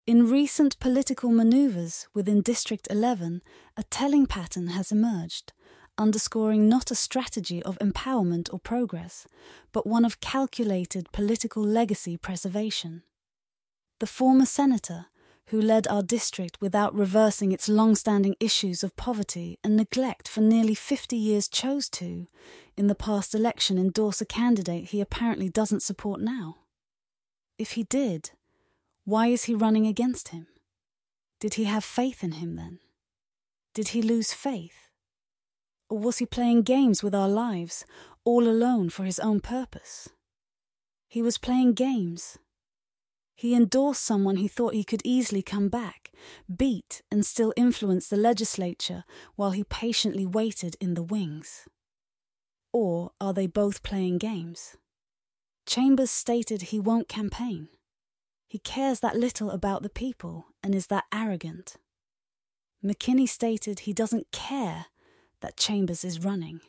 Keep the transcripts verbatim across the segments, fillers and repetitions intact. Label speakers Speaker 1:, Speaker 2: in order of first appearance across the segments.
Speaker 1: In recent political manoeuvres within District eleven, a telling pattern has emerged, underscoring not a strategy of empowerment or progress, but one of calculated political legacy preservation. The former senator, who led our district without reversing its long-standing issues of poverty and neglect for nearly fifty years, chose to, in the past election, endorse a candidate he apparently doesn't support now. If he did, why is he running against him? Did he have faith in him then? Did he lose faith? Or was he playing games with our lives, all alone for his own purpose? He was playing games. He endorsed someone he thought he could easily come back, beat and still influence the legislature while he patiently waited in the wings. Or are they both playing games? Chambers stated he won't campaign. He cares that little about the people and is that arrogant. McKinney stated he doesn't care that Chambers is running.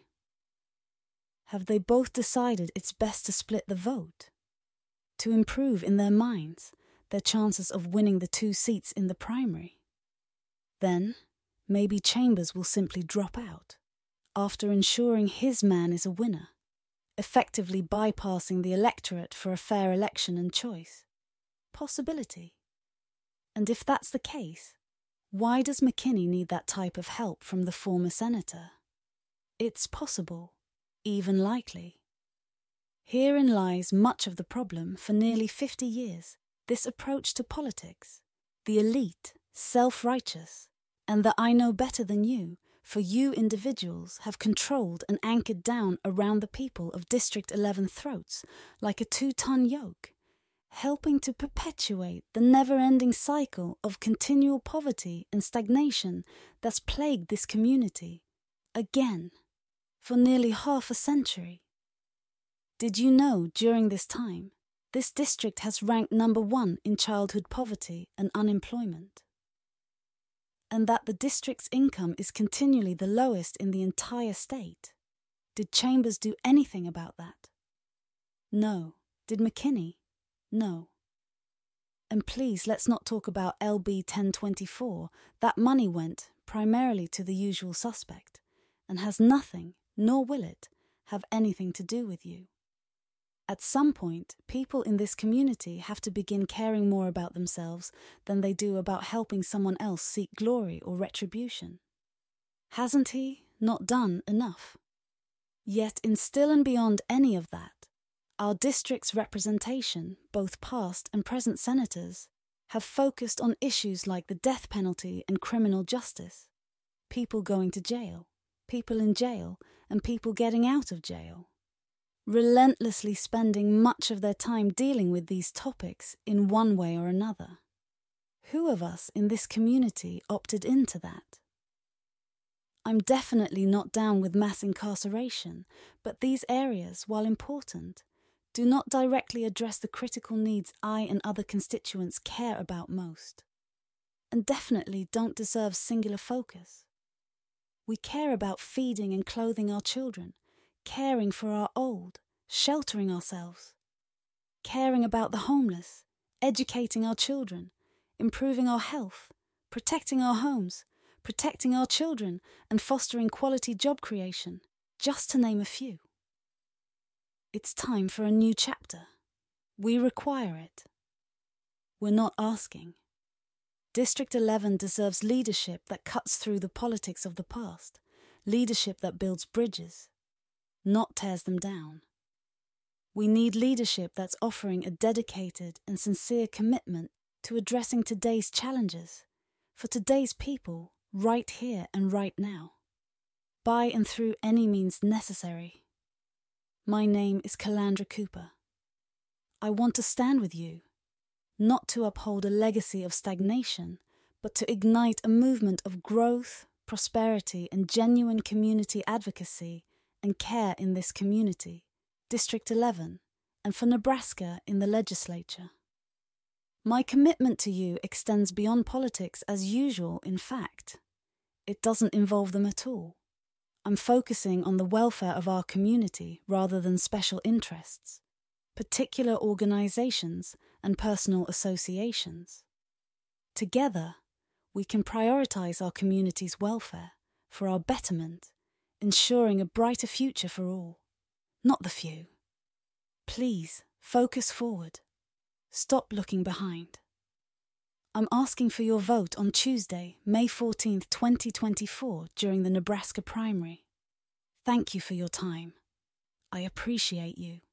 Speaker 1: Have they both decided it's best to split the vote? To improve in their minds their chances of winning the two seats in the primary? Then, maybe Chambers will simply drop out, after ensuring his man is a winner, effectively bypassing the electorate for a fair election and choice. Possibility. And if that's the case, why does McKinney need that type of help from the former senator? It's possible, even likely. Herein lies much of the problem for nearly fifty years, this approach to politics, the elite, self-righteous, and the I know better than you, for you individuals have controlled and anchored down around the people of District eleven throats like a two-ton yoke, helping to perpetuate the never-ending cycle of continual poverty and stagnation that's plagued this community, again, for nearly half a century. Did you know during this time, this district has ranked number one in childhood poverty and unemployment? And that the district's income is continually the lowest in the entire state? Did Chambers do anything about that? No. Did McKinney? No. And please, let's not talk about L B ten twenty-four. That money went primarily to the usual suspect and has nothing, nor will it, have anything to do with you. At some point, people in this community have to begin caring more about themselves than they do about helping someone else seek glory or retribution. Hasn't he not done enough? Yet in still and beyond any of that, our district's representation, both past and present senators, have focused on issues like the death penalty and criminal justice, people going to jail, people in jail, and people getting out of jail, relentlessly spending much of their time dealing with these topics in one way or another. Who of us in this community opted into that? I'm definitely not down with mass incarceration, but these areas, while important, do not directly address the critical needs I and other constituents care about most, and definitely don't deserve singular focus. We care about feeding and clothing our children, caring for our old, sheltering ourselves, caring about the homeless, educating our children, improving our health, protecting our homes, protecting our children, and fostering quality job creation, just to name a few. It's time for a new chapter. We require it. We're not asking. District eleven deserves leadership that cuts through the politics of the past, leadership that builds bridges, not tears them down. We need leadership that's offering a dedicated and sincere commitment to addressing today's challenges, for today's people, right here and right now, by and through any means necessary. My name is Calandra Cooper. I want to stand with you, not to uphold a legacy of stagnation, but to ignite a movement of growth, prosperity, and genuine community advocacy and care in this community, District eleven, and for Nebraska in the legislature. My commitment to you extends beyond politics as usual, in fact. It doesn't involve them at all. I'm focusing on the welfare of our community rather than special interests, particular organizations and personal associations. Together, we can prioritize our community's welfare for our betterment, ensuring a brighter future for all, not the few. Please focus forward. Stop looking behind. I'm asking for your vote on Tuesday, May fourteenth, twenty twenty-four, during the Nebraska primary. Thank you for your time. I appreciate you.